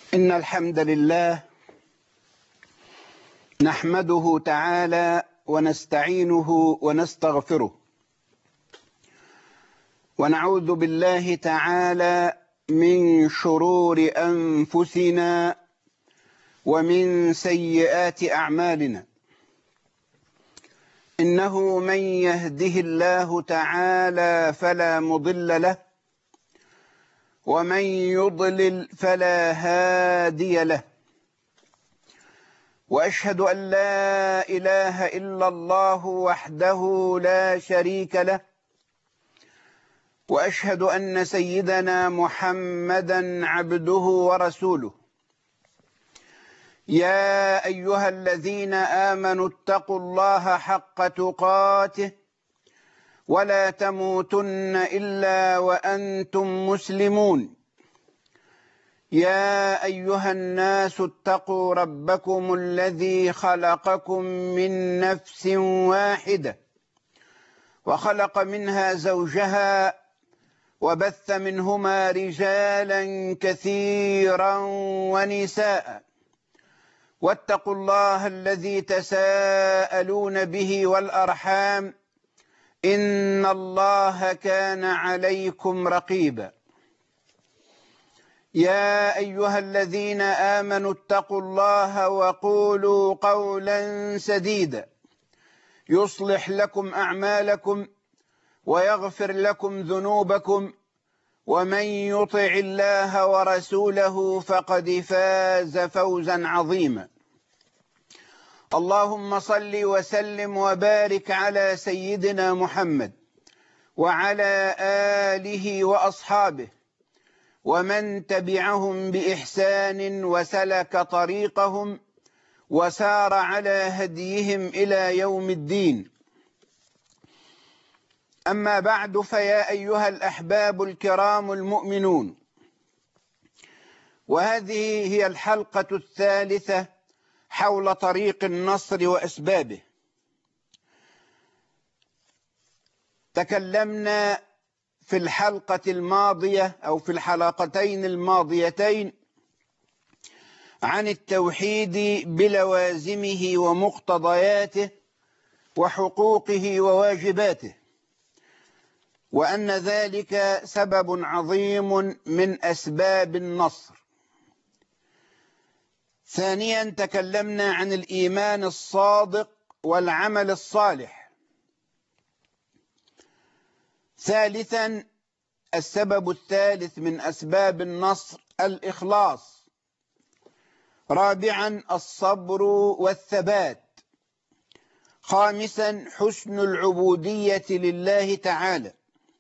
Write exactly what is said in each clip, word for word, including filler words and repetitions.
إن الحمد لله نحمده تعالى ونستعينه ونستغفره، ونعوذ بالله تعالى من شرور أنفسنا ومن سيئات أعمالنا. إنه من يهده الله تعالى فلا مضل له، ومن يضلل فلا هادي له. وأشهد أن لا إله إلا الله وحده لا شريك له، وأشهد أن سيدنا محمدا عبده ورسوله. يا أيها الذين آمنوا اتقوا الله حق تقاته ولا تموتن إلا وأنتم مسلمون. يا أيها الناس اتقوا ربكم الذي خلقكم من نفس واحدة، وخلق منها زوجها، وبث منهما رجالا كثيرا ونساء. واتقوا الله الذي تساءلون به والأرحام، إن الله كان عليكم رقيبا. يا أيها الذين آمنوا اتقوا الله وقولوا قولا سديدا يصلح لكم أعمالكم ويغفر لكم ذنوبكم، ومن يطع الله ورسوله فقد فاز فوزا عظيما. اللهم صل وسلم وبارك على سيدنا محمد وعلى آله وأصحابه ومن تبعهم بإحسان وسلك طريقهم وسار على هديهم إلى يوم الدين. أما بعد، فيا أيها الأحباب الكرام المؤمنون، وهذه هي الحلقة الثالثة حول طريق النصر وأسبابه. تكلمنا في الحلقة الماضية أو في الحلقتين الماضيتين عن التوحيد بلوازمه ومقتضياته وحقوقه وواجباته، وأن ذلك سبب عظيم من أسباب النصر. ثانيا تكلمنا عن الإيمان الصادق والعمل الصالح. ثالثا السبب الثالث من أسباب النصر الإخلاص. رابعا الصبر والثبات. خامسا حسن العبودية لله تعالى.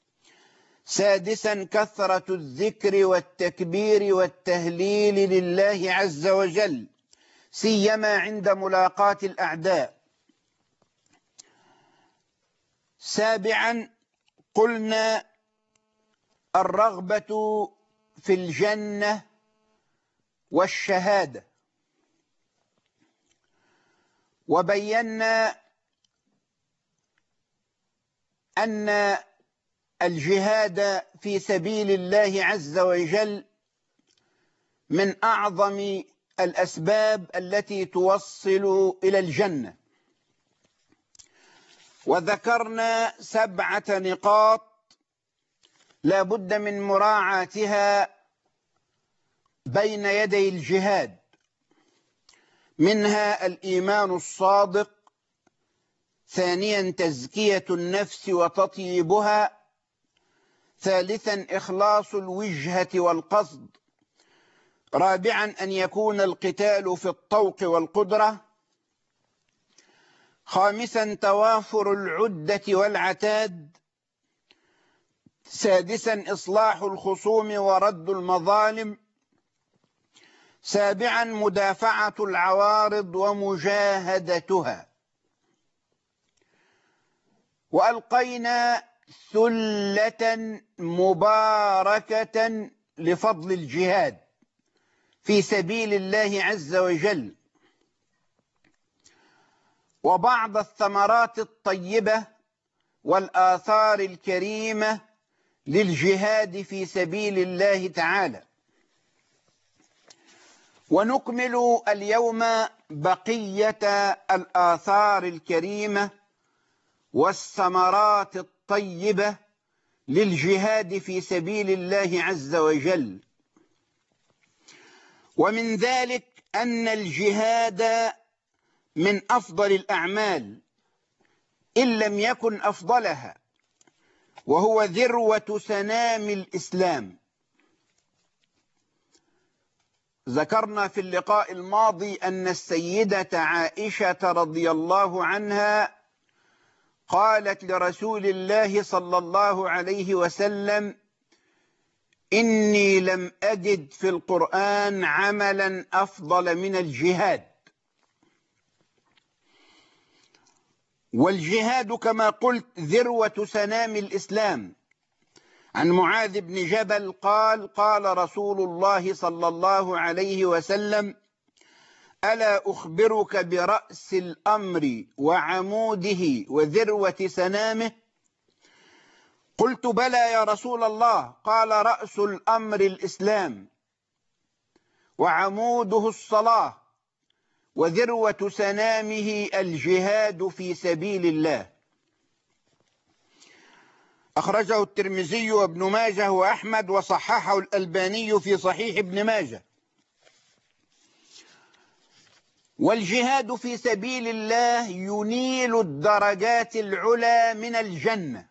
سادسا كثرة الذكر والتكبير والتهليل لله عز وجل، سيما عند ملاقاة الأعداء. سابعا قلنا الرغبة في الجنة والشهادة، وبينا أن الجهاد في سبيل الله عز وجل من أعظم الأسباب التي توصل إلى الجنة. وذكرنا سبعة نقاط لا بد من مراعاتها بين يدي الجهاد، منها الإيمان الصادق. ثانيا تزكية النفس وتطييبها. ثالثا إخلاص الوجهة والقصد. رابعا أن يكون القتال في الطوق والقدرة. خامسا توافر العدة والعتاد. سادسا إصلاح الخصوم ورد المظالم. سابعا مدافعة العوارض ومجاهدتها. وألقينا ثلة مباركة لفضل الجهاد في سبيل الله عز وجل، وبعض الثمرات الطيبة والآثار الكريمة للجهاد في سبيل الله تعالى. ونكمل اليوم بقية الآثار الكريمة والثمرات الطيبة للجهاد في سبيل الله عز وجل. ومن ذلك أن الجهاد من أفضل الأعمال إن لم يكن أفضلها، وهو ذروة سنام الإسلام. ذكرنا في اللقاء الماضي أن السيدة عائشة رضي الله عنها قالت لرسول الله صلى الله عليه وسلم: إني لم أجد في القرآن عملا أفضل من الجهاد. والجهاد كما قلت ذروة سنام الإسلام. عن معاذ بن جبل قال: قال رسول الله صلى الله عليه وسلم: ألا أخبرك برأس الأمر وعموده وذروة سنامه؟ قلت: بلى يا رسول الله. قال: رأس الأمر الإسلام، وعموده الصلاة، وذروة سنامه الجهاد في سبيل الله. أخرجه الترمذي وابن ماجه وأحمد، وصححه الألباني في صحيح ابن ماجه. والجهاد في سبيل الله ينيل الدرجات العلى من الجنة.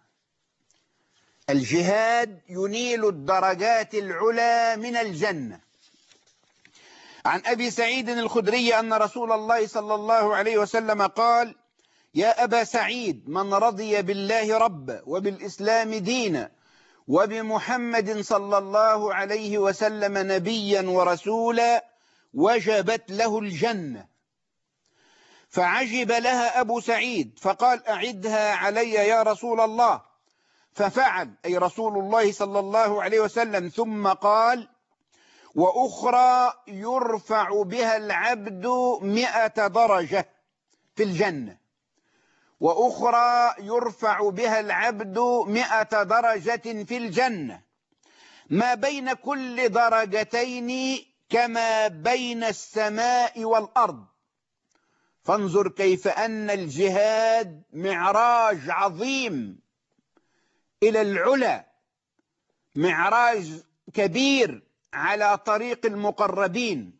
الجهاد ينيل الدرجات العلى من الجنة. عن أبي سعيد الخدري أن رسول الله صلى الله عليه وسلم قال: يا أبا سعيد، من رضي بالله ربا وبالإسلام دينا وبمحمد صلى الله عليه وسلم نبيا ورسولا وجبت له الجنة. فعجب لها أبو سعيد فقال: أعدها علي يا رسول الله. ففعل، أي رسول الله صلى الله عليه وسلم، ثم قال: وأخرى يرفع بها العبد مئة درجة في الجنة. وأخرى يرفع بها العبد مئة درجة في الجنة، ما بين كل درجتين كما بين السماء والأرض. فانظر كيف أن الجهاد معراج عظيم إلى العلا، معراج كبير على طريق المقربين.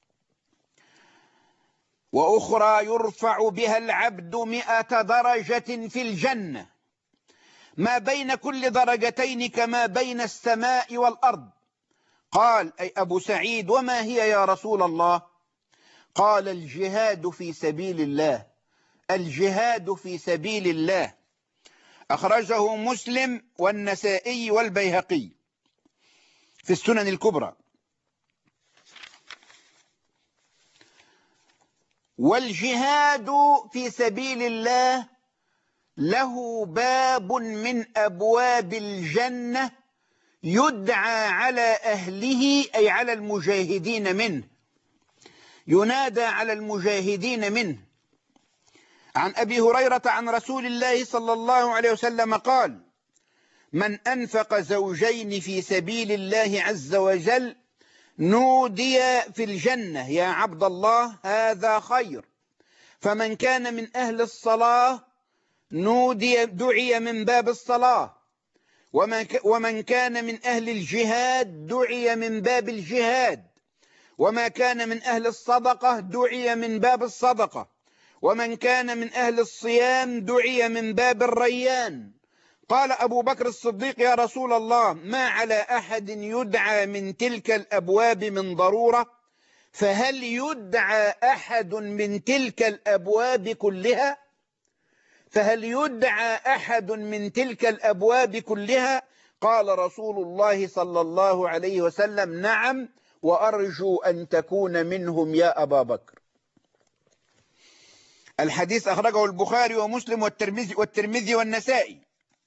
وأخرى يرفع بها العبد مئة درجة في الجنة، ما بين كل درجتين كما بين السماء والأرض. قال، أي أبو سعيد: وما هي يا رسول الله؟ قال: الجهاد في سبيل الله. الجهاد في سبيل الله. أخرجه مسلم والنسائي والبيهقي في السنن الكبرى. والجهاد في سبيل الله له باب من أبواب الجنة يدعى على أهله، أي على المجاهدين منه، ينادى على المجاهدين منه. عن أبي هريرة عن رسول الله صلى الله عليه وسلم قال: من أنفق زوجين في سبيل الله عز وجل نودي في الجنة: يا عبد الله هذا خير. فمن كان من أهل الصلاة نودي دعي من باب الصلاة. ومن كان من أهل الجهاد دعي من باب الجهاد. وما كان من أهل الصدقة دعي من باب الصدقة. ومن كان من أهل الصيام دعي من باب الريان. قال أبو بكر الصديق: يا رسول الله، ما على أحد يدعى من تلك الأبواب من ضرورة؟ فهل يدعى أحد من تلك الأبواب كلها؟ فهل يدعى أحد من تلك الأبواب كلها؟ قال رسول الله صلى الله عليه وسلم: نعم، وأرجو أن تكون منهم يا أبا بكر. الحديث أخرجه البخاري ومسلم والترمذي والترمذي والنسائي.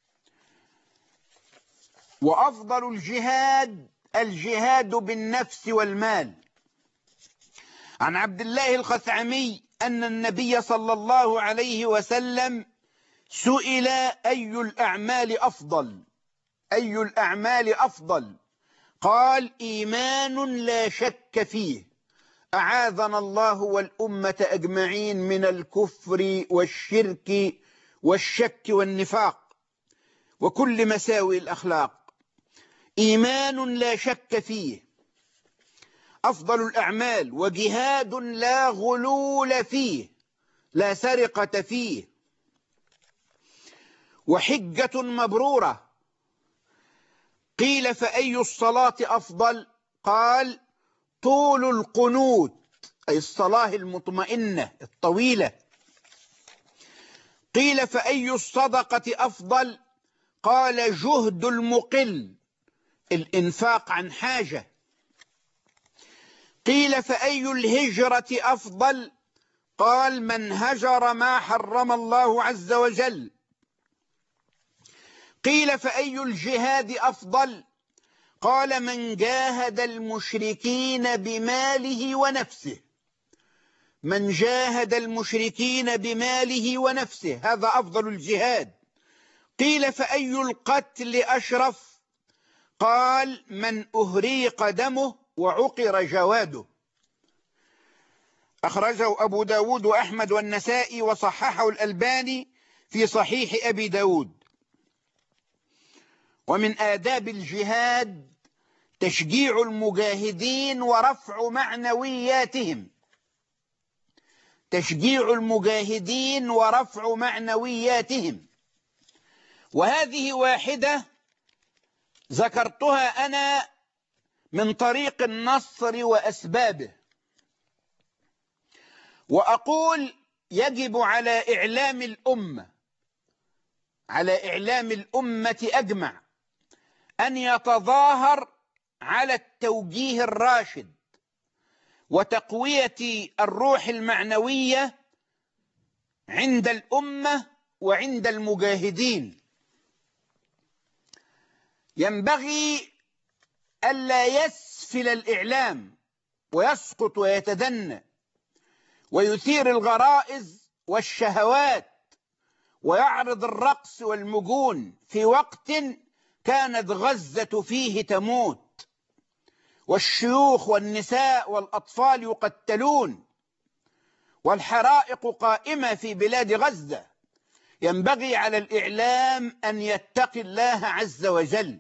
وأفضل الجهاد الجهاد بالنفس والمال. عن عبد الله الخثعمي أن النبي صلى الله عليه وسلم سئل: أي الأعمال أفضل؟ أي الأعمال أفضل؟ قال: إيمان لا شك فيه، أعاذنا الله والأمة أجمعين من الكفر والشرك والشك والنفاق وكل مساوئ الأخلاق. إيمان لا شك فيه أفضل الأعمال، وجهاد لا غلول فيه لا سرقة فيه، وحجة مبرورة. قيل فأي الصلاة أفضل؟ قال طول القنوت، أي الصلاة المطمئنة الطويلة. قيل فأي الصدقة أفضل؟ قال جهد المقل، الإنفاق عن حاجة. قيل فأي الهجرة أفضل؟ قال من هجر ما حرم الله عز وجل. قيل فأي الجهاد أفضل؟ قال من جاهد المشركين بماله ونفسه. من جاهد المشركين بماله ونفسه، هذا أفضل الجهاد. قيل فأي القتل أشرف؟ قال من أهريق دمه وعقر جواده. أخرجه أبو داود وأحمد والنسائي وصححه الألباني في صحيح أبي داود. ومن آداب الجهاد تشجيع المجاهدين ورفع معنوياتهم. تشجيع المجاهدين ورفع معنوياتهم، وهذه واحدة ذكرتها أنا من طريق النصر وأسبابه. وأقول يجب على إعلام الأمة على إعلام الأمة أجمع أن يتظاهر على التوجيه الراشد وتقوية الروح المعنوية عند الأمة وعند المجاهدين. ينبغي ألا يسفل الإعلام ويسقط ويتدنى ويثير الغرائز والشهوات ويعرض الرقص والمجون في وقت كانت غزة فيه تموت والشيوخ والنساء والأطفال يقتلون والحرائق قائمة في بلاد غزة. ينبغي على الإعلام أن يتقي الله عز وجل.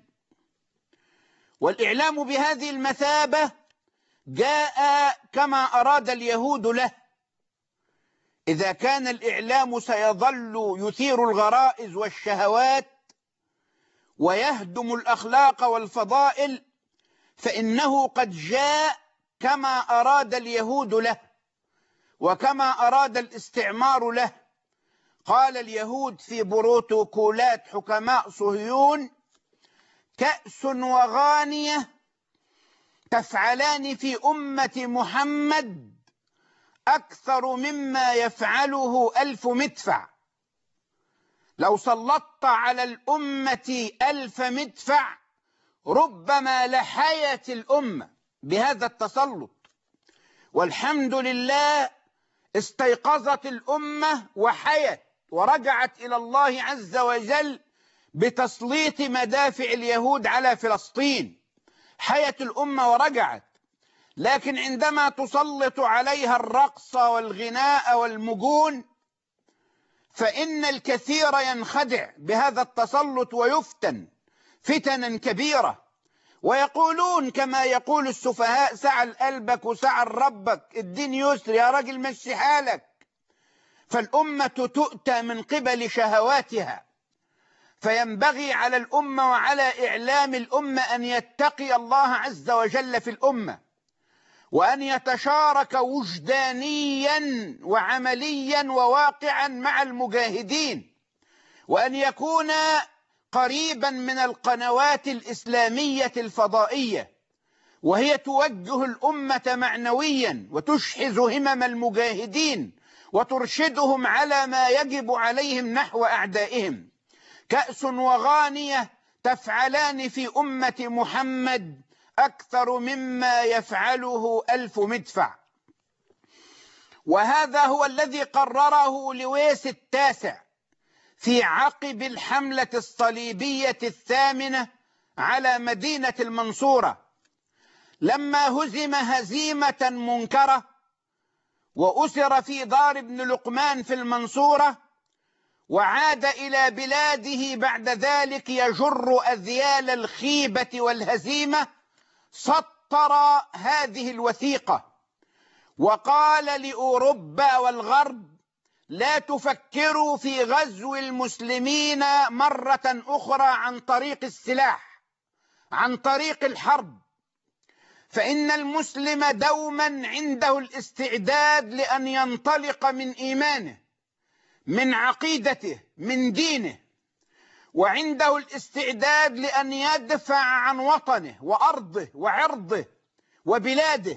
والإعلام بهذه المثابة جاء كما أراد اليهود له. إذا كان الإعلام سيظل يثير الغرائز والشهوات ويهدم الأخلاق والفضائل، فإنه قد جاء كما أراد اليهود له وكما أراد الاستعمار له. قال اليهود في بروتوكولات حكماء صهيون: كأس وغانية تفعلان في أمة محمد أكثر مما يفعله ألف مدفع. لو سلطت على الأمة ألف مدفع ربما لحيت الأمة بهذا التسلط. والحمد لله استيقظت الأمة وحيت ورجعت إلى الله عز وجل بتسليط مدافع اليهود على فلسطين. حيت الأمة ورجعت. لكن عندما تسلط عليها الرقص والغناء والمجون فإن الكثير ينخدع بهذا التسلط ويفتن فتنا كبيرة، ويقولون كما يقول السفهاء: سعى قلبك وسعى ربك، الدين يسر يا راجل مشي حالك. فالأمة تؤتى من قبل شهواتها. فينبغي على الأمة وعلى إعلام الأمة أن يتقي الله عز وجل في الأمة، وأن يتشارك وجدانيا وعمليا وواقعا مع المجاهدين، وأن يكون قريبا من القنوات الإسلامية الفضائية، وهي توجه الأمة معنويا وتشحذ همم المجاهدين وترشدهم على ما يجب عليهم نحو أعدائهم. كأس وغانية تفعلان في أمة محمد أكثر مما يفعله ألف مدفع. وهذا هو الذي قرره لويس التاسع في عقب الحملة الصليبية الثامنة على مدينة المنصورة، لما هزم هزيمة منكرة وأسر في دار ابن لقمان في المنصورة، وعاد إلى بلاده بعد ذلك يجر أذيال الخيبة والهزيمة، سطر هذه الوثيقة وقال لأوروبا والغرب: لا تفكروا في غزو المسلمين مرة أخرى عن طريق السلاح، عن طريق الحرب، فإن المسلم دوما عنده الاستعداد لأن ينطلق من إيمانه، من عقيدته، من دينه، وعنده الاستعداد لأن يدفع عن وطنه وأرضه وعرضه وبلاده،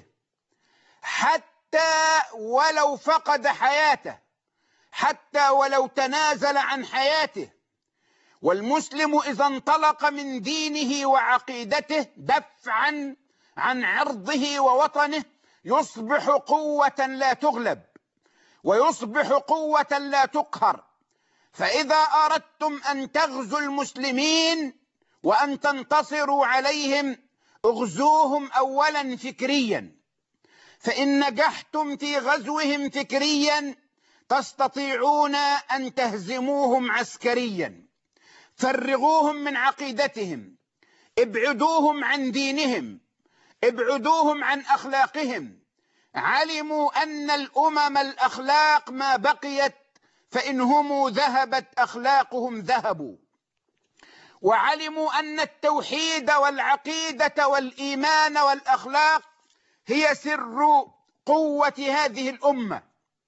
حتى ولو فقد حياته، حتى ولو تنازل عن حياته. والمسلم إذا انطلق من دينه وعقيدته دفعا عن عرضه ووطنه يصبح قوة لا تغلب، ويصبح قوة لا تقهر. فإذا أردتم أن تغزوا المسلمين وأن تنتصروا عليهم، اغزوهم أولا فكريا، فإن نجحتم في غزوهم فكريا تستطيعون أن تهزموهم عسكريا. فرغوهم من عقيدتهم، ابعدوهم عن دينهم، ابعدوهم عن أخلاقهم. علموا أن الأمم الأخلاق ما بقيت، فإنهم ذهبت أخلاقهم ذهبوا. وعلموا أن التوحيد والعقيدة والإيمان والأخلاق هي سر قوة هذه الأمة،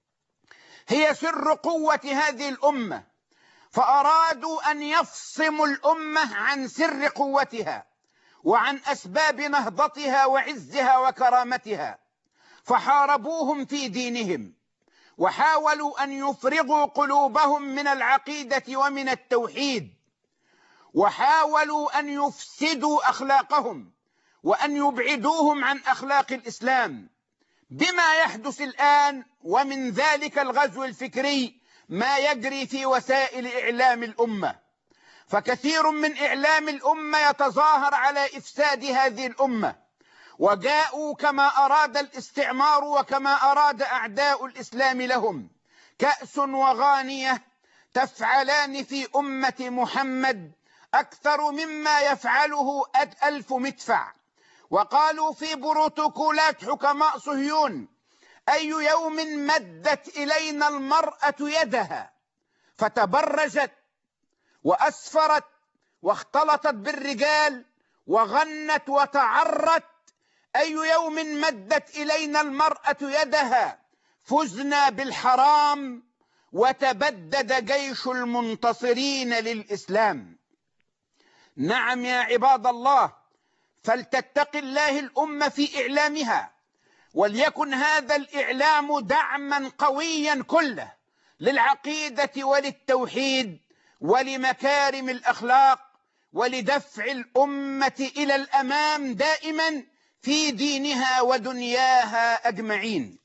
هي سر قوة هذه الأمة. فأرادوا أن يفصموا الأمة عن سر قوتها وعن أسباب نهضتها وعزها وكرامتها، فحاربوهم في دينهم، وحاولوا أن يفرغوا قلوبهم من العقيدة ومن التوحيد، وحاولوا أن يفسدوا أخلاقهم وأن يبعدوهم عن أخلاق الإسلام، بما يحدث الآن. ومن ذلك الغزو الفكري ما يجري في وسائل إعلام الأمة، فكثير من إعلام الأمة يتظاهر على إفساد هذه الأمة، وجاءوا كما أراد الاستعمار وكما أراد أعداء الإسلام لهم، كأس وغانية تفعلان في أمة محمد أكثر مما يفعله ألف مدفع. وقالوا في بروتوكولات حكماء صهيون: أي يوم مدت إلينا المرأة يدها فتبرجت وأسفرت واختلطت بالرجال وغنت وتعرت، أي يوم مدت إلينا المرأة يدها فزنا بالحرام وتبدد جيش المنتصرين للإسلام. نعم يا عباد الله، فلتتق الله الأمة في إعلامها، وليكن هذا الإعلام دعما قويا كله للعقيدة وللتوحيد ولمكارم الأخلاق، ولدفع الأمة إلى الأمام دائما في دينها ودنياها أجمعين.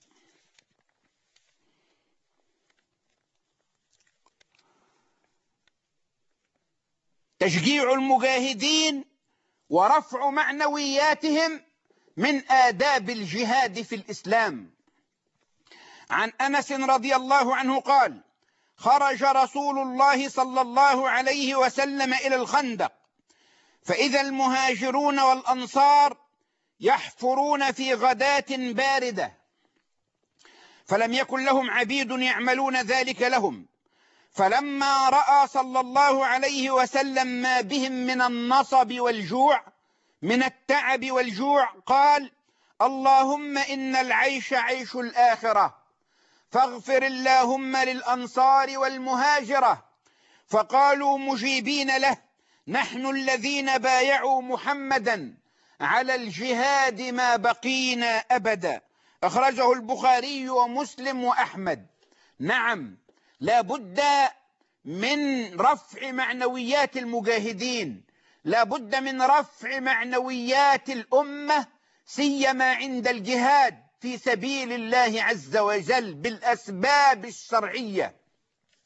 تشجيع المجاهدين ورفع معنوياتهم من آداب الجهاد في الإسلام. عن أنس رضي الله عنه قال: خرج رسول الله صلى الله عليه وسلم إلى الخندق، فإذا المهاجرون والأنصار يحفرون في غداة باردة، فلم يكن لهم عبيد يعملون ذلك لهم، فلما رأى صلى الله عليه وسلم ما بهم من النصب والجوع، من التعب والجوع، قال: اللهم إن العيش عيش الآخرة، فاغفر اللهم للأنصار والمهاجرة. فقالوا مجيبين له: نحن الذين بايعوا محمدا على الجهاد ما بقينا أبدا. أخرجه البخاري ومسلم وأحمد. نعم، لا بد من رفع معنويات المجاهدين، لا بد من رفع معنويات الأمة، سيما عند الجهاد في سبيل الله عز وجل بالأسباب الشرعية.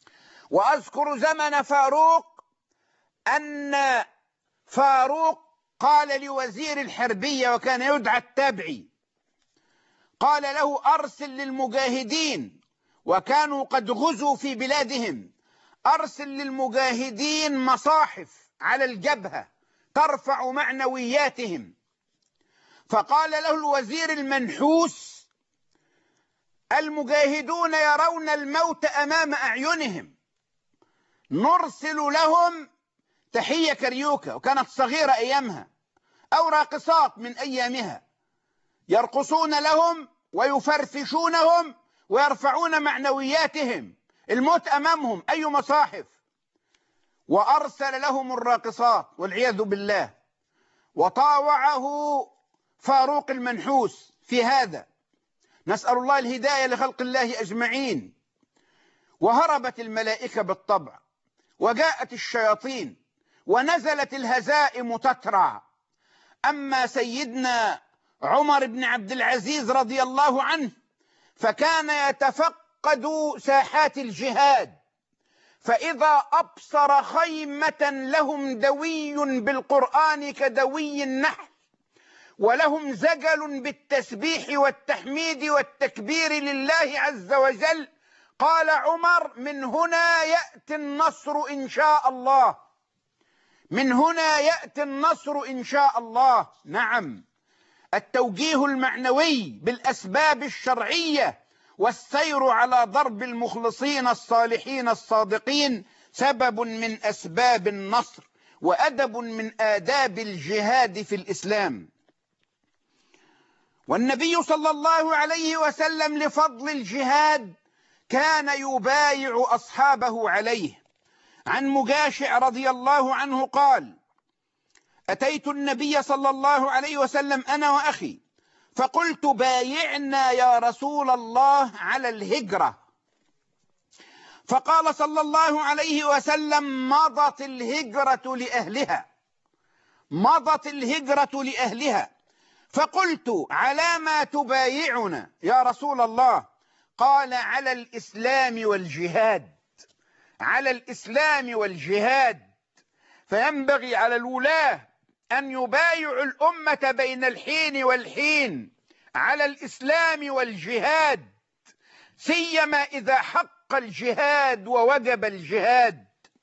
وأذكر زمن فاروق، أن فاروق قال لوزير الحربية وكان يدعى التابعي، قال له أرسل للمجاهدين، وكانوا قد غزوا في بلادهم، أرسل للمجاهدين مصاحف على الجبهة ترفع معنوياتهم. فقال له الوزير المنحوس: المجاهدون يرون الموت أمام أعينهم، نرسل لهم تحية كريوكة، وكانت صغيرة أيامها، أو راقصات من أيامها، يرقصون لهم ويفرفشونهم ويرفعون معنوياتهم، الموت أمامهم، أي مصاحف. وأرسل لهم الراقصات والعياذ بالله، وطاوعه فاروق المنحوس في هذا، نسأل الله الهداية لخلق الله أجمعين. وهربت الملائكة بالطبع، وجاءت الشياطين، ونزلت الهزائم تترع. أما سيدنا عمر بن عبد العزيز رضي الله عنه فكان يتفقد ساحات الجهاد، فإذا أبصر خيمة لهم دوي بالقرآن كدوي النحل، ولهم زجل بالتسبيح والتحميد والتكبير لله عز وجل، قال عمر: من هنا يأتي النصر إن شاء الله، من هنا يأتي النصر إن شاء الله. نعم، التوجيه المعنوي بالأسباب الشرعية والسير على ضرب المخلصين الصالحين الصادقين سبب من أسباب النصر، وأدب من آداب الجهاد في الإسلام. والنبي صلى الله عليه وسلم لفضل الجهاد كان يبايع أصحابه عليه. عن مجاشع رضي الله عنه قال: أتيت النبي صلى الله عليه وسلم أنا وأخي، فقلت: بايعنا يا رسول الله على الهجرة. فقال صلى الله عليه وسلم: مضت الهجرة لأهلها، مضت الهجرة لأهلها. فقلت: على ما تبايعنا يا رسول الله؟ قال: على الإسلام والجهاد، على الإسلام والجهاد. فينبغي على الولاة أن يبايعوا الأمة بين الحين والحين على الإسلام والجهاد، سيما إذا حق الجهاد ووجب الجهاد.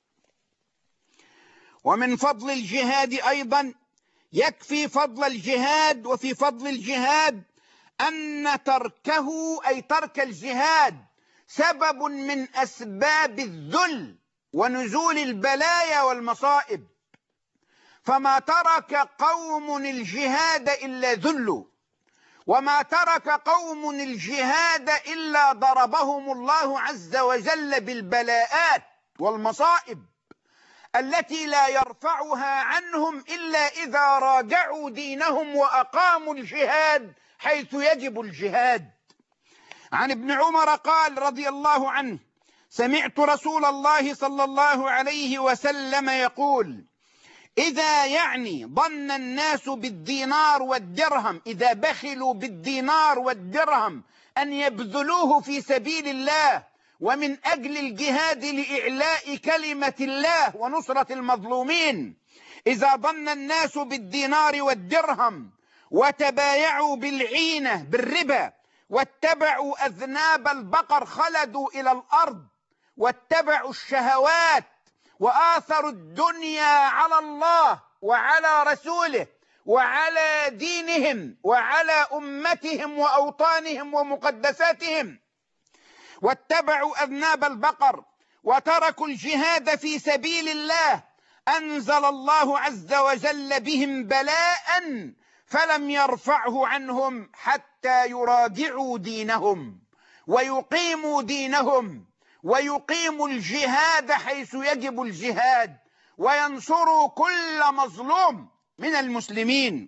ومن فضل الجهاد أيضا، يكفي فضل الجهاد وفي فضل الجهاد أن تركه، أي ترك الجهاد، سبب من أسباب الذل ونزول البلايا والمصائب. فما ترك قوم الجهاد إلا ذلوا، وما ترك قوم الجهاد إلا ضربهم الله عز وجل بالبلاءات والمصائب التي لا يرفعها عنهم إلا إذا راجعوا دينهم وأقاموا الجهاد حيث يجب الجهاد. عن ابن عمر قال رضي الله عنه: سمعت رسول الله صلى الله عليه وسلم يقول: إذا يعني ظن الناس بالدينار والدرهم، إذا بخلوا بالدينار والدرهم أن يبذلوه في سبيل الله ومن أجل الجهاد لإعلاء كلمة الله ونصرة المظلومين، إذا ظن الناس بالدينار والدرهم وتبايعوا بالعينة بالربا واتبعوا أذناب البقر، خلدوا إلى الأرض واتبعوا الشهوات وآثروا الدنيا على الله وعلى رسوله وعلى دينهم وعلى أمتهم وأوطانهم ومقدساتهم، واتبعوا أذناب البقر وتركوا الجهاد في سبيل الله، أنزل الله عز وجل بهم بلاء فلم يرفعه عنهم حتى يراجعوا دينهم ويقيموا دينهم ويقيموا الجهاد حيث يجب الجهاد وينصروا كل مظلوم من المسلمين.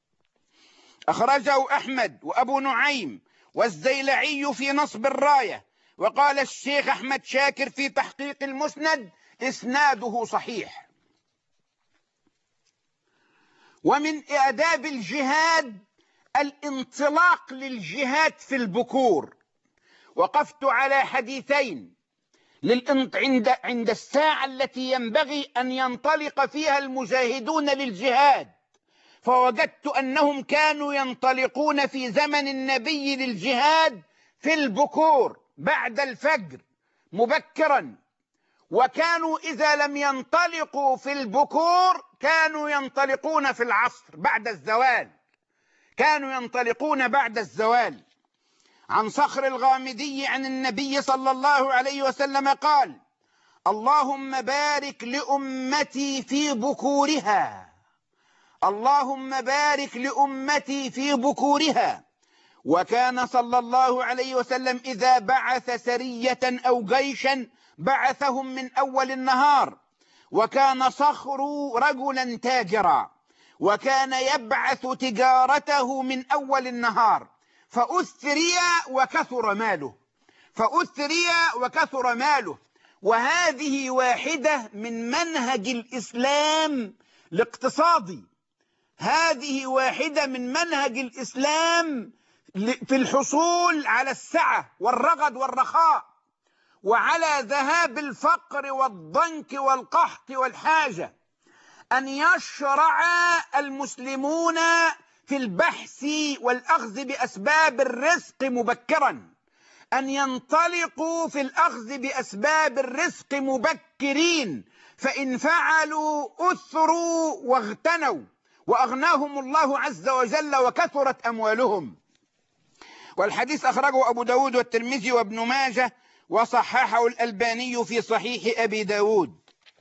أخرجه أحمد وأبو نعيم والزيلعي في نصب الراية، وقال الشيخ أحمد شاكر في تحقيق المسند: إسناده صحيح. ومن آداب الجهاد الانطلاق للجهاد في البكور. وقفت على حديثين عند عند الساعة التي ينبغي أن ينطلق فيها المجاهدون للجهاد، فوجدت أنهم كانوا ينطلقون في زمن النبي للجهاد في البكور بعد الفجر مبكرا، وكانوا إذا لم ينطلقوا في البكور كانوا ينطلقون في العصر بعد الزوال، كانوا ينطلقون بعد الزوال. عن صخر الغامدي عن النبي صلى الله عليه وسلم قال: اللهم بارك لأمتي في بكورها، اللهم بارك لأمتي في بكورها. وكان صلى الله عليه وسلم إذا بعث سرية أو جيشا بعثهم من أول النهار، وكان صخر رجلا تاجرا، وكان يبعث تجارته من أول النهار، فأثري وكثر ماله، فأثري وكثر ماله. وهذه واحدة من منهج الإسلام الاقتصادي، هذه واحدة من منهج الإسلام في الحصول على السعة والرغد والرخاء، وعلى ذهاب الفقر والضنك والقحط والحاجة، أن يشرع المسلمون في البحث والأخذ بأسباب الرزق مبكرا، أن ينطلقوا في الأخذ بأسباب الرزق مبكرين، فإن فعلوا أثروا واغتنوا وأغناهم الله عز وجل وكثرت أموالهم. والحديث أخرجه أبو داود والترمذي وابن ماجه وصححه الألباني في صحيح أبي داود.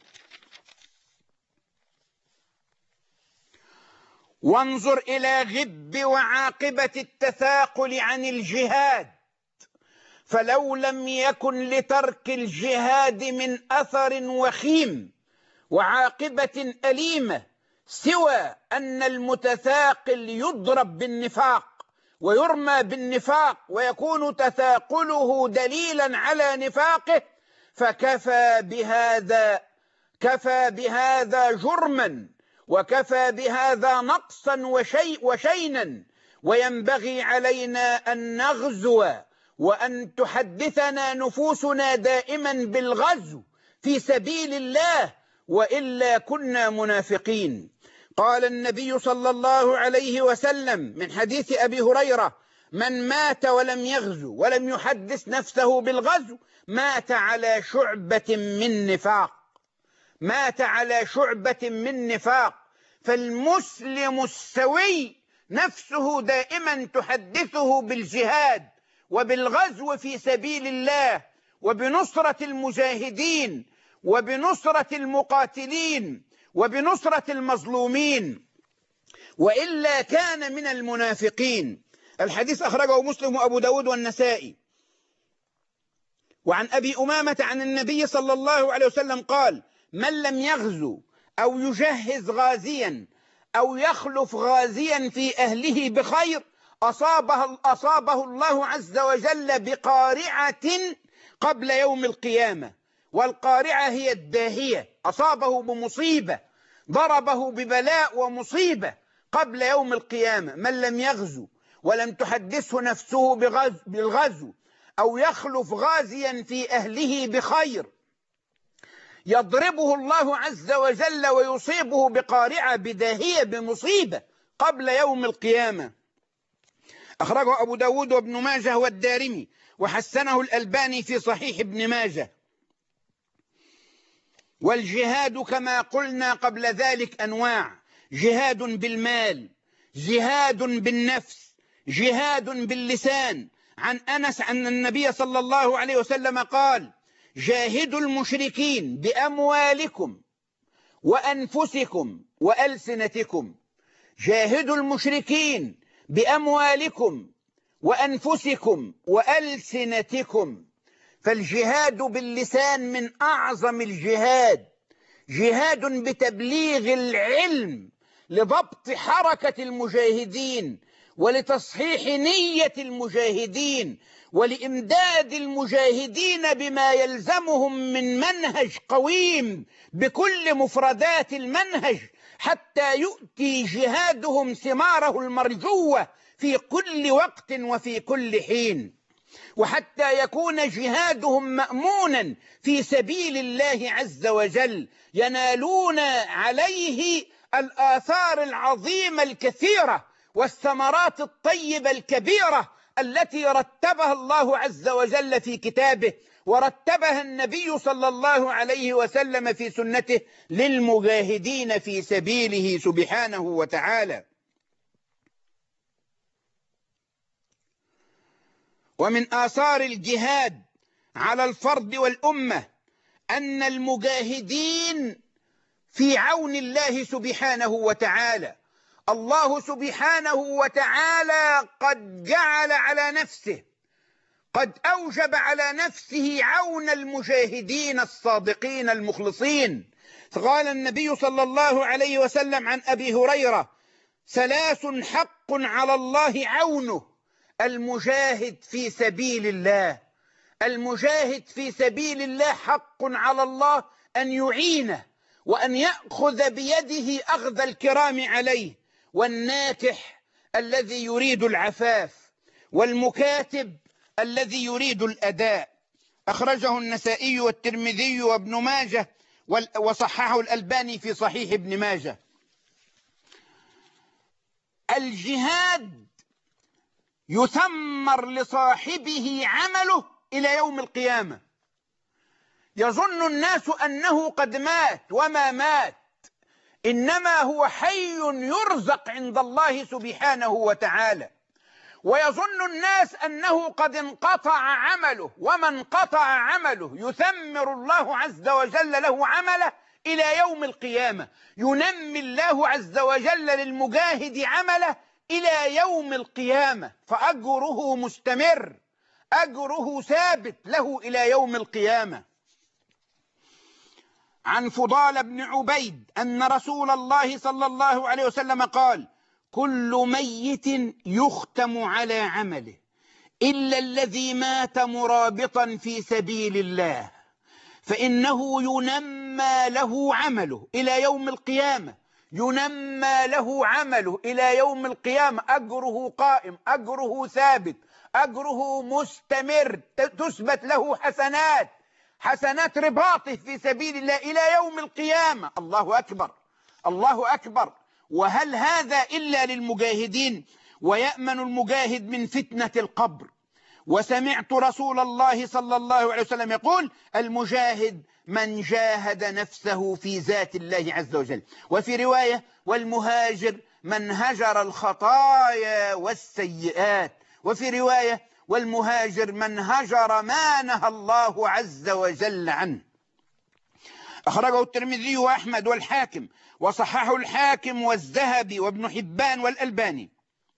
وانظر إلى غب وعاقبة التثاقل عن الجهاد، فلو لم يكن لترك الجهاد من أثر وخيم وعاقبة أليمة سوى أن المتثاقل يضرب بالنفاق ويرمى بالنفاق ويكون تثاقله دليلا على نفاقه، فكفى بهذا كفى بهذا جرما، وكفى بهذا نقصا وشيء وشينا. وينبغي علينا أن نغزو وأن تحدثنا نفوسنا دائما بالغزو في سبيل الله، وإلا كنا منافقين. قال النبي صلى الله عليه وسلم من حديث أبي هريرة: من مات ولم يغزو ولم يحدث نفسه بالغزو مات على شعبة من نفاق، مات على شعبة من نفاق. فالمسلم السوي نفسه دائما تحدثه بالجهاد وبالغزو في سبيل الله وبنصرة المجاهدين وبنصرة المقاتلين وبنصرة المظلومين، وإلا كان من المنافقين. الحديث أخرجه مسلم وأبو داود والنسائي. وعن أبي أمامة عن النبي صلى الله عليه وسلم قال: من لم يغزو أو يجهز غازيا أو يخلف غازيا في أهله بخير أصابه, أصابه الله عز وجل بقارعة قبل يوم القيامة. والقارعة هي الداهية، أصابه بمصيبة، ضربه ببلاء ومصيبة قبل يوم القيامة. من لم يغزو ولم تحدثه نفسه بغزو بالغزو أو يخلف غازيا في أهله بخير يضربه الله عز وجل ويصيبه بقارعة بداهية بمصيبة قبل يوم القيامة. أخرجه أبو داود وابن ماجه والدارمي وحسنه الألباني في صحيح ابن ماجه. والجهاد كما قلنا قبل ذلك أنواع: جهاد بالمال، جهاد بالنفس، جهاد باللسان. عن أنس أن النبي صلى الله عليه وسلم قال: جاهدوا المشركين بأموالكم وأنفسكم وألسنتكم، جاهدوا المشركين بأموالكم وأنفسكم وألسنتكم. فالجهاد باللسان من أعظم الجهاد، جهاد بتبليغ العلم لضبط حركة المجاهدين ولتصحيح نية المجاهدين ولإمداد المجاهدين بما يلزمهم من منهج قويم بكل مفردات المنهج، حتى يؤتي جهادهم ثماره المرجوة في كل وقت وفي كل حين، وحتى يكون جهادهم مأمونا في سبيل الله عز وجل، ينالون عليه الآثار العظيمة الكثيرة والثمرات الطيبة الكبيرة التي رتبها الله عز وجل في كتابه ورتبها النبي صلى الله عليه وسلم في سنته للمجاهدين في سبيله سبحانه وتعالى. ومن آثار الجهاد على الفرد والأمة أن المجاهدين في عون الله سبحانه وتعالى. الله سبحانه وتعالى قد جعل على نفسه، قد أوجب على نفسه عون المجاهدين الصادقين المخلصين. قال النبي صلى الله عليه وسلم عن أبي هريرة: ثلاث حق على الله عونه: المجاهد في سبيل الله. المجاهد في سبيل الله حق على الله أن يعينه وأن يأخذ بيده أخذ الكرام عليه. والناكح الذي يريد العفاف، والمكاتب الذي يريد الأداء. أخرجه النسائي والترمذي وابن ماجه وصححه الألباني في صحيح ابن ماجه. الجهاد يثمر لصاحبه عمله إلى يوم القيامة. يظن الناس أنه قد مات وما مات، إنما هو حي يرزق عند الله سبحانه وتعالى. ويظن الناس أنه قد انقطع عمله، وما انقطع عمله يثمر الله عز وجل له عمله إلى يوم القيامة. ينمي الله عز وجل للمجاهد عمله إلى يوم القيامة، فأجره مستمر، أجره ثابت له إلى يوم القيامة. عن فضال بن عبيد أن رسول الله صلى الله عليه وسلم قال: كل ميت يختم على عمله إلا الذي مات مرابطا في سبيل الله، فإنه ينمى له عمله إلى يوم القيامة. ينمى له عمله إلى يوم القيامة، أجره قائم، أجره ثابت، أجره مستمر، تثبت له حسنات، حسنات رباطه في سبيل الله إلى يوم القيامة. الله أكبر، الله أكبر. وهل هذا إلا للمجاهدين؟ ويأمن المجاهد من فتنة القبر. وسمعت رسول الله صلى الله عليه وسلم يقول: المجاهد من جاهد نفسه في ذات الله عز وجل. وفي رواية: والمهاجر من هجر الخطايا والسيئات. وفي رواية: والمهاجر من هجر ما نهى الله عز وجل عنه. أخرجه الترمذي وأحمد والحاكم، وصححه الحاكم والذهبي وابن حبان والألباني.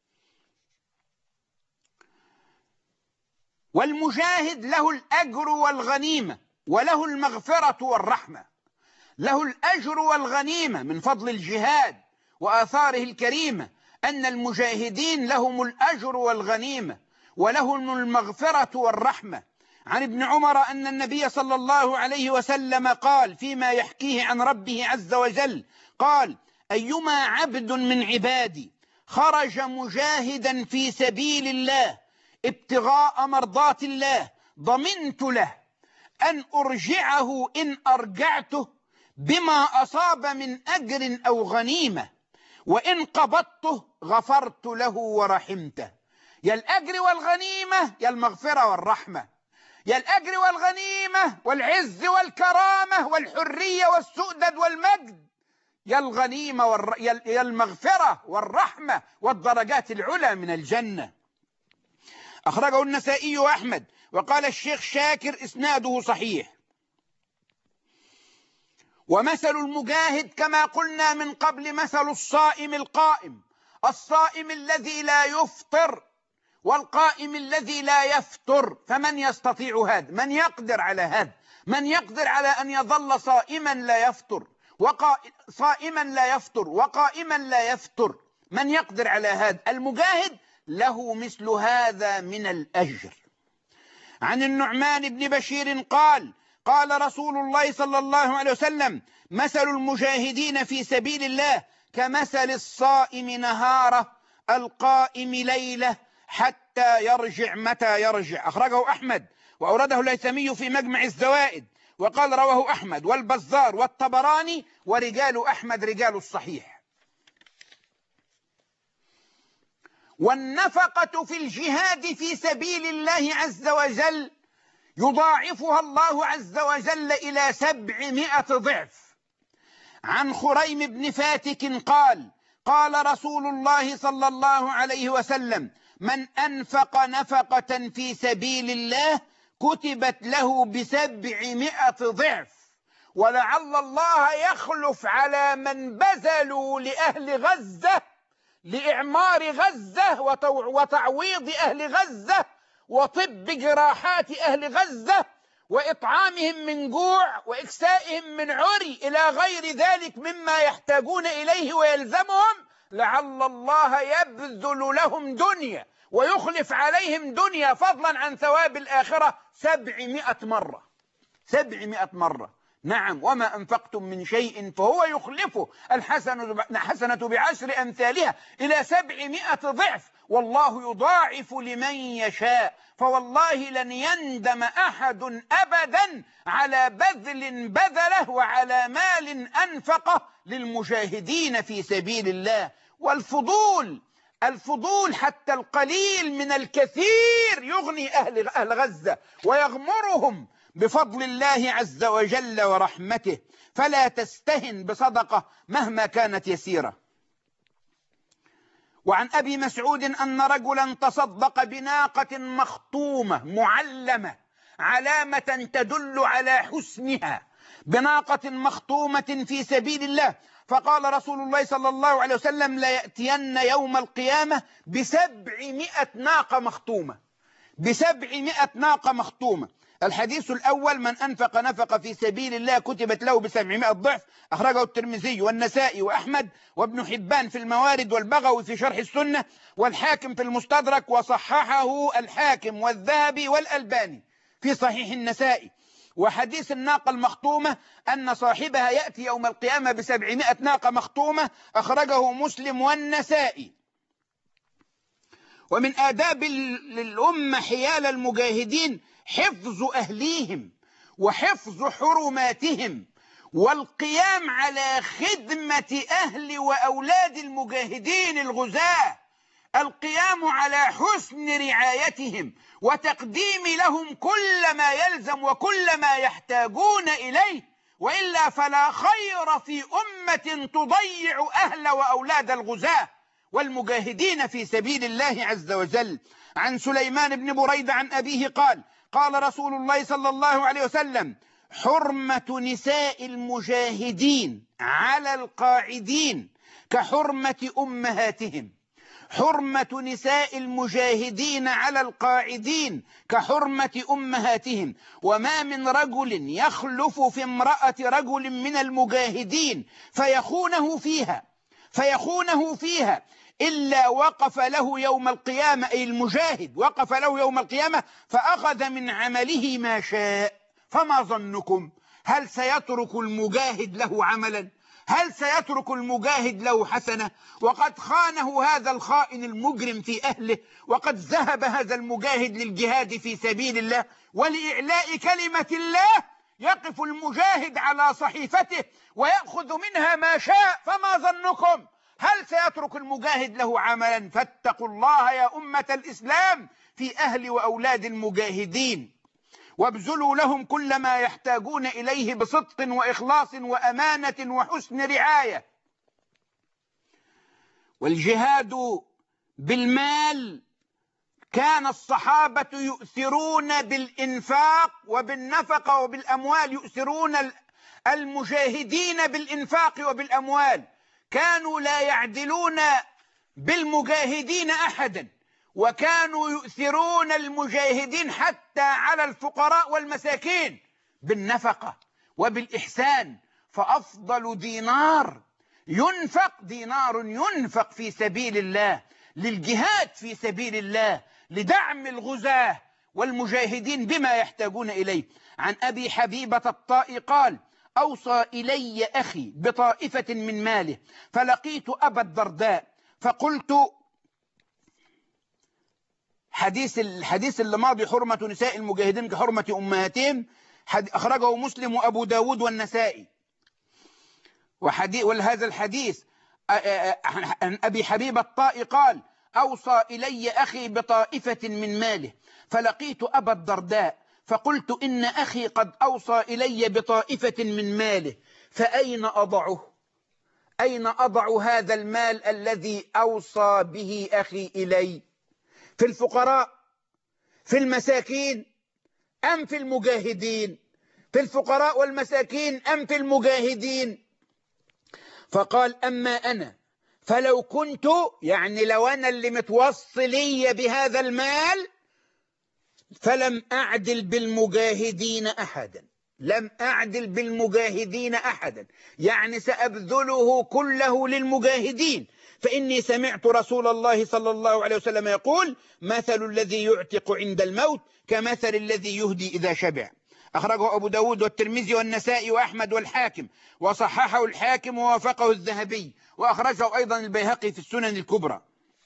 والمجاهد له الأجر والغنيمة وله المغفرة والرحمة. له الأجر والغنيمة من فضل الجهاد وآثاره الكريمة أن المجاهدين لهم الأجر والغنيمة ولهم المغفرة والرحمة. عن ابن عمر أن النبي صلى الله عليه وسلم قال فيما يحكيه عن ربه عز وجل: قال: أيما عبد من عبادي خرج مجاهدا في سبيل الله ابتغاء مرضات الله ضمنت له أن أرجعه إن أرجعته بما أصاب من أجر أو غنيمة، وإن قبضته غفرت له ورحمته. يا الأجر والغنيمة يا المغفرة والرحمة، يا الأجر والغنيمة والعز والكرامة والحرية والسؤدد والمجد، يا الغنيمة والر... يا المغفرة والرحمة والدرجات العلى من الجنة. أخرجه النسائي وأحمد، وقال الشيخ شاكر إسناده صحيح. ومثل المجاهد كما قلنا من قبل مثل الصائم القائم. الصائم الذي لا يفطر والقائم الذي لا يفطر، فمن يستطيع هذا؟ من يقدر على هذا؟ من يقدر على أن يظل صائما لا يفطر وقا... صائما لا يفطر وقائما لا يفطر؟ من يقدر على هذا؟ المجاهد له مثل هذا من الأجر. عن النعمان بن بشير قال: قال رسول الله صلى الله عليه وسلم: مثل المجاهدين في سبيل الله كمثل الصائم نهاره القائم ليله حتى يرجع متى يرجع. أخرجه أحمد وأورده الهيثمي في مجمع الزوائد، وقال رواه أحمد والبزار والطبراني ورجال أحمد رجال الصحيح. والنفقة في الجهاد في سبيل الله عز وجل يضاعفها الله عز وجل إلى سبعمائة ضعف. عن خريم بن فاتك قال قال رسول الله صلى الله عليه وسلم: من أنفق نفقة في سبيل الله كتبت له بسبعمائة ضعف، ولعل الله يخلف على من بذلوا لأهل غزة لإعمار غزة وتعويض أهل غزة وطب جراحات أهل غزة وإطعامهم من جوع وإكسائهم من عري إلى غير ذلك مما يحتاجون إليه ويلزمهم. لعل الله يبذل لهم دنيا ويخلف عليهم دنيا فضلا عن ثواب الآخرة سبعمائة مرة، سبعمائة مرة. نعم، وما أنفقتم من شيء فهو يخلفه، الحسنة بعشر أمثالها إلى سبعمائة ضعف، والله يضاعف لمن يشاء. فوالله لن يندم أحد أبدا على بذل بذله وعلى مال أنفقه للمجاهدين في سبيل الله. والفضول الفضول حتى القليل من الكثير يغني أهل, أهل غزة ويغمرهم بفضل الله عز وجل ورحمته، فلا تستهن بصدقة مهما كانت يسيرة. وعن أبي مسعود أن رجلا تصدق بناقة مخطومة معلمة علامة تدل على حسنها، بناقة مخطومة في سبيل الله، فقال رسول الله صلى الله عليه وسلم: ليأتين يوم القيامة بسبعمائة ناقة مخطومة، بسبعمائة ناقة مخطومة. الحديث الأول: من أنفق نفقة في سبيل الله كتبت له بسبعمائة ضعف، أخرجه الترمذي والنسائي وأحمد وابن حبان في الموارد والبغوي في شرح السنة والحاكم في المستدرك، وصححه الحاكم والذهبي والألباني في صحيح النسائي. وحديث الناقة المخطومة أن صاحبها يأتي يوم القيامة بسبعمائة ناقة مخطومة، أخرجه مسلم والنسائي. ومن آداب الأمة حيال المجاهدين حفظ أهليهم وحفظ حرماتهم والقيام على خدمة أهل وأولاد المجاهدين الغزاة، القيام على حسن رعايتهم وتقديم لهم كل ما يلزم وكل ما يحتاجون إليه، وإلا فلا خير في أمة تضيع أهل وأولاد الغزاة والمجاهدين في سبيل الله عز وجل. عن سليمان بن بريدة عن أبيه قال قال رسول الله صلى الله عليه وسلم: حرمة نساء المجاهدين على القاعدين كحرمة أمهاتهم، حرمة نساء المجاهدين على القاعدين كحرمة أمهاتهم. وما من رجل يخلف في امرأة رجل من المجاهدين فيخونه فيها فيخونه فيها إلا وقف له يوم القيامة، أي المجاهد وقف له يوم القيامة فأخذ من عمله ما شاء. فما ظنكم؟ هل سيترك المجاهد له عملا؟ هل سيترك المجاهد له حسنة؟ وقد خانه هذا الخائن المجرم في أهله، وقد ذهب هذا المجاهد للجهاد في سبيل الله ولإعلاء كلمة الله، يقف المجاهد على صحيفته ويأخذ منها ما شاء. فما ظنكم؟ هل سيترك المجاهد له عملا؟ فاتقوا الله يا أمة الإسلام في أهل وأولاد المجاهدين، وابذلوا لهم كل ما يحتاجون إليه بصدق وإخلاص وأمانة وحسن رعاية. والجهاد بالمال كان الصحابة يؤثرون بالإنفاق وبالنفقة وبالأموال، يؤثرون المجاهدين بالإنفاق وبالأموال، كانوا لا يعدلون بالمجاهدين أحدا، وكانوا يؤثرون المجاهدين حتى على الفقراء والمساكين بالنفقة وبالإحسان. فأفضل دينار ينفق دينار ينفق في سبيل الله، للجهاد في سبيل الله، لدعم الغزاة والمجاهدين بما يحتاجون إليه. عن أبي حبيبة الطائي قال: أوصى إلي أخي بطائفة من ماله، فلقيت أبا الدرداء فقلت، حديث الحديث اللي ماضي حرمة نساء المجاهدين كحرمة أمهاتهم، أخرجه مسلم وأبو داود والنسائي. وحديث وهذا الحديث عن أبي حبيب الطائي قال: أوصى إلي أخي بطائفة من ماله، فلقيت أبا الدرداء فقلت إن أخي قد أوصى إلي بطائفة من ماله، فأين أضعه؟ أين أضع هذا المال الذي أوصى به أخي إلي؟ في الفقراء، في المساكين، أم في المجاهدين؟ في الفقراء والمساكين أم في المجاهدين؟ فقال أما أنا فلو كنت، يعني لو أنا اللي متوصلي بهذا المال، فلم أعدل بالمجاهدين أحدا، لم أعدل بالمجاهدين أحدا، يعني سأبذله كله للمجاهدين، فإني سمعت رسول الله صلى الله عليه وسلم يقول: مثل الذي يعتق عند الموت كمثل الذي يهدي إذا شبع. أخرجه أبو داود والترمذي والنسائي وأحمد والحاكم، وصححه الحاكم ووافقه الذهبي، وأخرجه أيضا البيهقي في السنن الكبرى.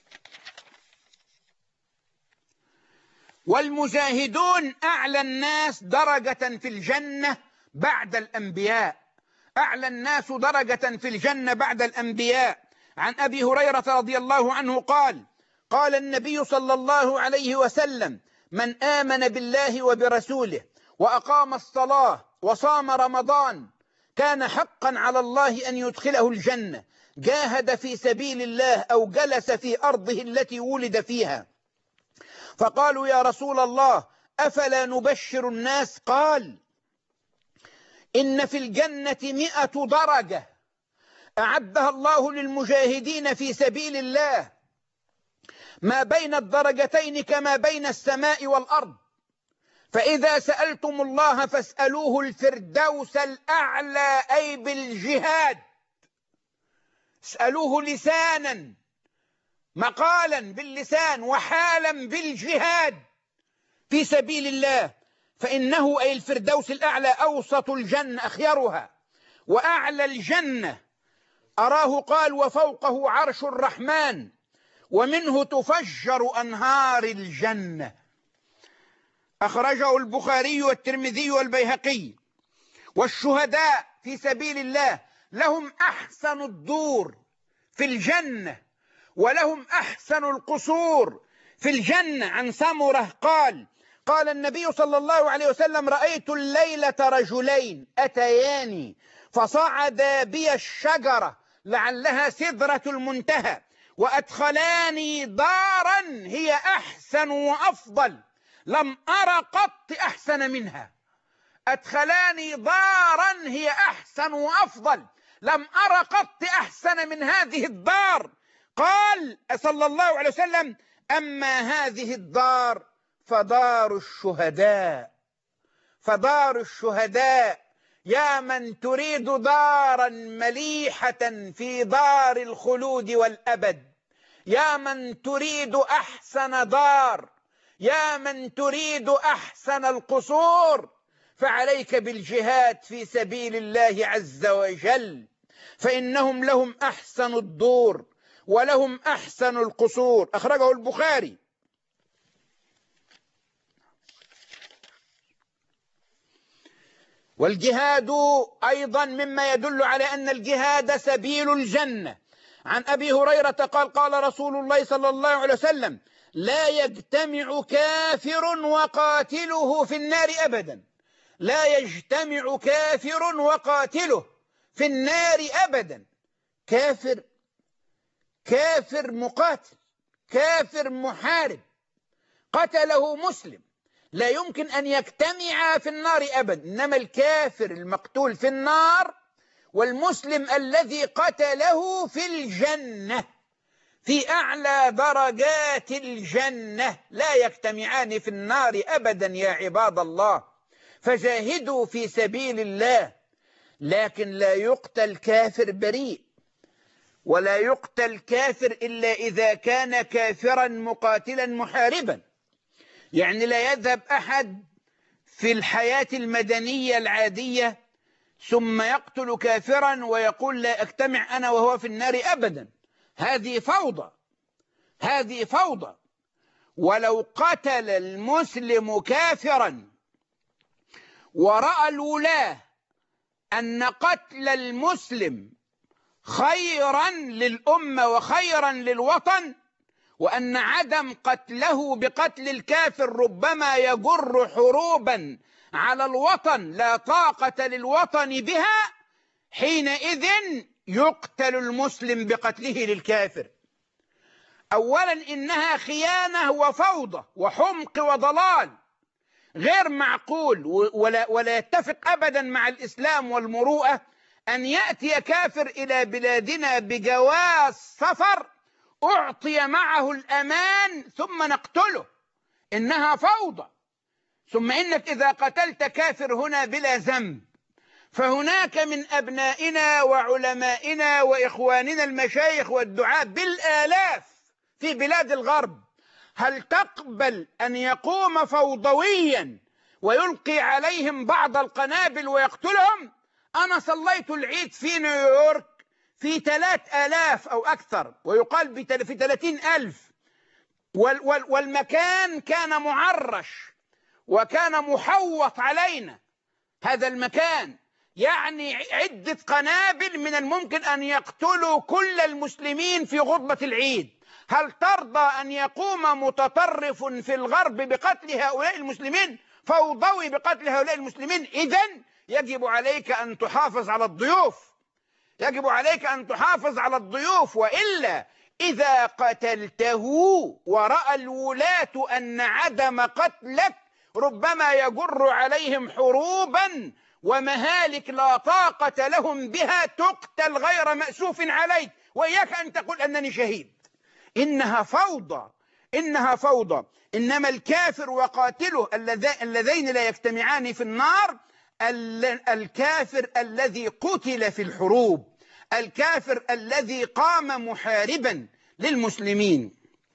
والمجاهدون أعلى الناس درجة في الجنة بعد الأنبياء، أعلى الناس درجة في الجنة بعد الأنبياء. عن أبي هريرة رضي الله عنه قال: قال النبي صلى الله عليه وسلم: من آمن بالله وبرسوله وأقام الصلاة وصام رمضان كان حقا على الله أن يدخله الجنة، جاهد في سبيل الله أو جلس في أرضه التي ولد فيها. فقالوا: يا رسول الله أفلا نبشر الناس؟ قال: إن في الجنة مئة درجة أعدها الله للمجاهدين في سبيل الله، ما بين الدرجتين كما بين السماء والأرض، فإذا سألتم الله فاسألوه الفردوس الأعلى، أي بالجهاد، اسألوه لسانا، مقالا باللسان وحالا بالجهاد في سبيل الله، فإنه أي الفردوس الأعلى أوسط الجنة أخيرها وأعلى الجنة. أراه قال: وفوقه عرش الرحمن ومنه تفجر أنهار الجنة. أخرجه البخاري والترمذي والبيهقي. والشهداء في سبيل الله لهم أحسن الدور في الجنة ولهم أحسن القصور في الجنة. عن سمرة قال: قال النبي صلى الله عليه وسلم: رأيت الليلة رجلين أتياني فصعدا بي الشجرة لعلها سدرة المنتهى، وأدخلاني دارا هي أحسن وأفضل لم أر قط أحسن منها. أدخلاني دارا هي أحسن وأفضل لم أر قط أحسن من هذه الدار. قال صلى الله عليه وسلم: أما هذه الدار فدار الشهداء، فدار الشهداء. يا من تريد دارا مليحة في دار الخلود والأبد، يا من تريد أحسن دار، يا من تريد أحسن القصور، فعليك بالجهاد في سبيل الله عز وجل، فإنهم لهم أحسن الدور ولهم أحسن القصور. أخرجه البخاري. والجهاد أيضا مما يدل على أن الجهاد سبيل الجنة. عن أبي هريرة قال: قال رسول الله صلى الله عليه وسلم: لا يجتمع كافر وقاتله في النار أبدا، لا يجتمع كافر وقاتله في النار أبدا. كافر، كافر مقاتل، كافر محارب قتله مسلم، لا يمكن أن يجتمع في النار أبدا. إنما الكافر المقتول في النار والمسلم الذي قتله في الجنة، في أعلى درجات الجنة، لا يجتمعان في النار أبدا يا عباد الله. فجاهدوا في سبيل الله، لكن لا يقتل كافر بريء، ولا يقتل كافر إلا إذا كان كافرا مقاتلا محاربا. يعني لا يذهب أحد في الحياة المدنية العادية ثم يقتل كافرا ويقول لا أجتمع أنا وهو في النار أبدا. هذه فوضى، هذه فوضى. ولو قتل المسلم كافرا ورأى الولاة أن قتل المسلم خيرا للأمة وخيرا للوطن، وأن عدم قتله بقتل الكافر ربما يجر حروبا على الوطن لا طاقة للوطن بها، حينئذ يقتل المسلم بقتله للكافر. أولا إنها خيانة وفوضى وحمق وضلال غير معقول، ولا, ولا يتفق أبدا مع الإسلام والمروءة أن يأتي كافر إلى بلادنا بجواز سفر أعطي معه الأمان ثم نقتله. إنها فوضى. ثم إنك إذا قتلت كافر هنا بلا ذنب، فهناك من أبنائنا وعلمائنا وإخواننا المشايخ والدعاة بالآلاف في بلاد الغرب، هل تقبل أن يقوم فوضويا ويلقي عليهم بعض القنابل ويقتلهم؟ أنا صليت العيد في نيويورك في ثلاث آلاف أو أكثر، ويقال في ثلاثين ألف، والمكان كان معرش وكان محوط علينا. هذا المكان يعني عدة قنابل من الممكن أن يقتلوا كل المسلمين في خطبة العيد. هل ترضى أن يقوم متطرف في الغرب بقتل هؤلاء المسلمين، فوضوي بقتل هؤلاء المسلمين؟ إذن يجب عليك أن تحافظ على الضيوف، يجب عليك أن تحافظ على الضيوف، وإلا إذا قتلته ورأى الولاة أن عدم قتلك ربما يجر عليهم حروبا ومهالك لا طاقة لهم بها، تقتل غير مأسوف عليك، وإياك أن تقول أنني شهيد. إنها فوضى، إنها فوضى. إنما الكافر وقاتله اللذين لا يجتمعان في النار الكافر الذي قتل في الحروب، الكافر الذي قام محاربا للمسلمين.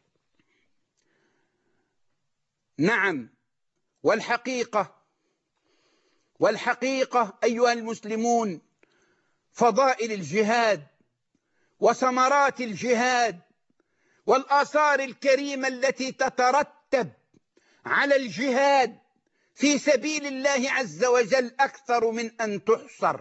نعم، والحقيقة والحقيقة أيها المسلمون، فضائل الجهاد وثمرات الجهاد والآثار الكريمة التي تترتب على الجهاد في سبيل الله عز وجل أكثر من أن تحصر،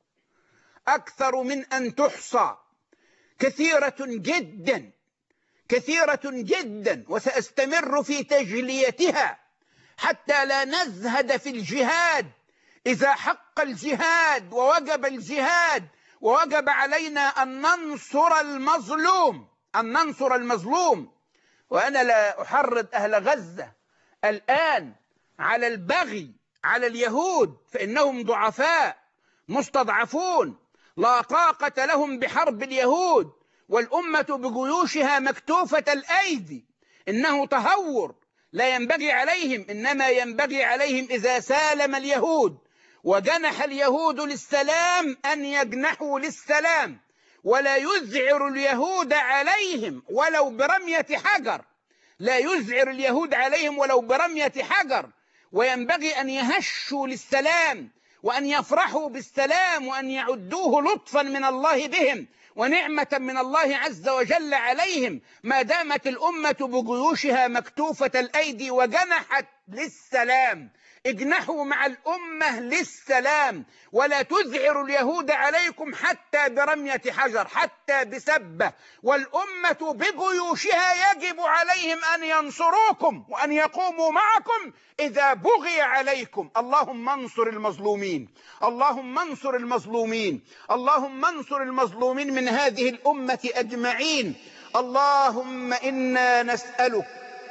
أكثر من أن تحصى، كثيرة جدا كثيرة جدا، وسأستمر في تجليتها حتى لا نزهد في الجهاد. إذا حق الجهاد ووجب الجهاد ووجب علينا أن ننصر المظلوم، أن ننصر المظلوم. وأنا لا أحرض أهل غزة الآن على البغي على اليهود، فإنهم ضعفاء مستضعفون لا طاقة لهم بحرب اليهود، والأمة بجيوشها مكتوفة الأيدي. إنه تهور لا ينبغي عليهم، إنما ينبغي عليهم إذا سالم اليهود وجنح اليهود للسلام أن يجنحوا للسلام، ولا يذعر اليهود عليهم ولو برمية حجر، لا يذعر اليهود عليهم ولو برمية حجر. وينبغي أن يهشوا للسلام وأن يفرحوا بالسلام وأن يعدوه لطفا من الله بهم ونعمة من الله عز وجل عليهم، ما دامت الأمة بجيوشها مكتوفة الأيدي وجنحت للسلام. اجنحوا مع الأمة للسلام، ولا تذعروا اليهود عليكم حتى برمية حجر، حتى بسبة. والأمة بجيوشها يجب عليهم أن ينصروكم وأن يقوموا معكم إذا بغي عليكم. اللهم انصر المظلومين، اللهم انصر المظلومين، اللهم انصر المظلومين من هذه الأمة أجمعين. اللهم إنا نسألك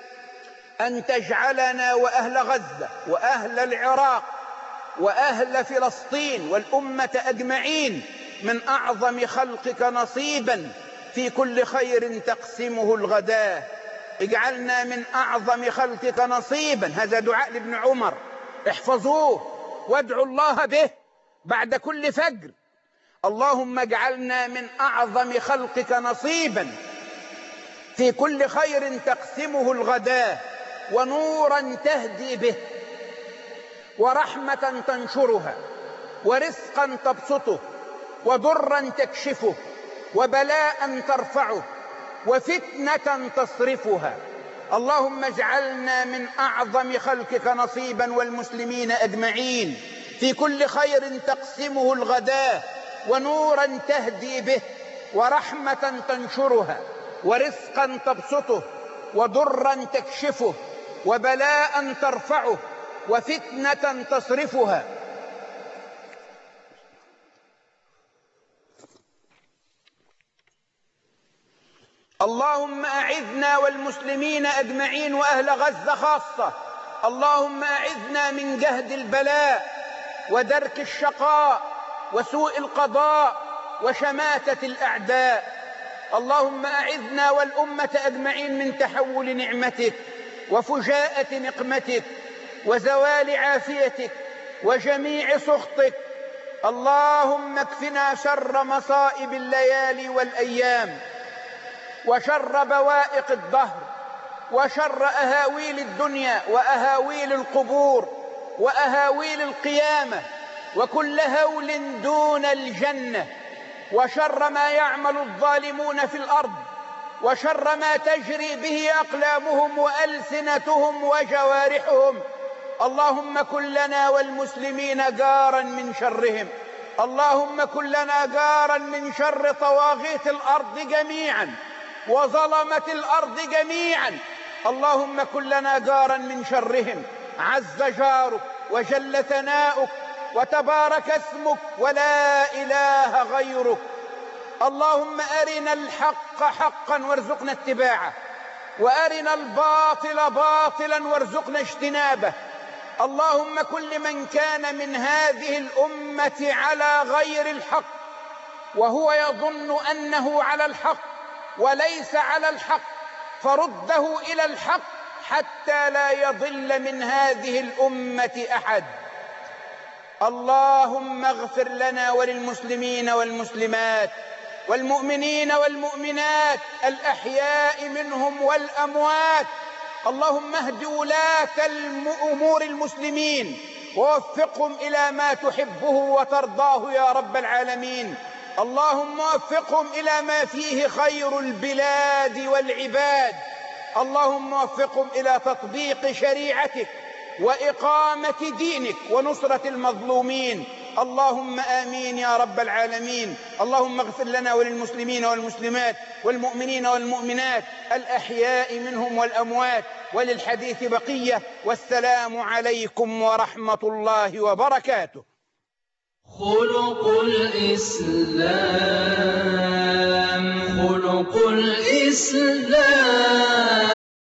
أن تجعلنا وأهل غزة وأهل العراق وأهل فلسطين والأمة أجمعين من أعظم خلقك نصيبا في كل خير تقسمه الغداة. اجعلنا من أعظم خلقك نصيبا. هذا دعاء لابن عمر، احفظوه وادعوا الله به بعد كل فجر. اللهم اجعلنا من أعظم خلقك نصيبا في كل خير تقسمه الغداة، ونورا تهدي به، ورحمة تنشرها، ورزقا تبسطه، وضرا تكشفه، وبلاء ترفعه، وفتنة تصرفها. اللهم اجعلنا من أعظم خلقك نصيبا والمسلمين أجمعين في كل خير تقسمه الغداة، ونورا تهدي به، ورحمة تنشرها، ورزقا تبسطه، وضرا تكشفه وبلاء ترفعه وفتنة تصرفها. اللهم أعذنا والمسلمين أجمعين وأهل غزة خاصة. اللهم أعذنا من جهد البلاء ودرك الشقاء وسوء القضاء وشماتة الأعداء. اللهم أعذنا والأمة أجمعين من تحول نعمتك وفجاءة نقمتك وزوال عافيتك وجميع سخطك. اللهم اكفنا شر مصائب الليالي والأيام وشر بوائق الدهر وشر أهاويل الدنيا وأهاويل القبور وأهاويل القيامة وكل هول دون الجنة، وشر ما يعمل الظالمون في الأرض، وشر ما تجري به أقلامهم وألسنتهم وجوارحهم. اللهم كن لنا والمسلمين جارا من شرهم. اللهم كن لنا جارا من شر طواغيت الأرض جميعا وظلمة الأرض جميعا. اللهم كن لنا جارا من شرهم. عز جارك وجل ثناؤك وتبارك اسمك ولا إله غيرك. اللهم أرنا الحق حقا وارزقنا اتباعه، وأرنا الباطل باطلا وارزقنا اجتنابه. اللهم كل من كان من هذه الأمة على غير الحق وهو يظن أنه على الحق وليس على الحق فرده إلى الحق حتى لا يضل من هذه الأمة أحد. اللهم اغفر لنا وللمسلمين والمسلمات والمؤمنين والمؤمنات الأحياء منهم والأموات. اللهم اهد ولاة أمور المسلمين ووفقهم إلى ما تحبه وترضاه يا رب العالمين. اللهم وفقهم إلى ما فيه خير البلاد والعباد. اللهم وفقهم إلى تطبيق شريعتك وإقامة دينك ونصرة المظلومين. اللهم آمين يا رب العالمين. اللهم اغفر لنا وللمسلمين والمسلمات والمؤمنين والمؤمنات الأحياء منهم والأموات. وللحديث بقية، والسلام عليكم ورحمة الله وبركاته. خلق الإسلام خلق الإسلام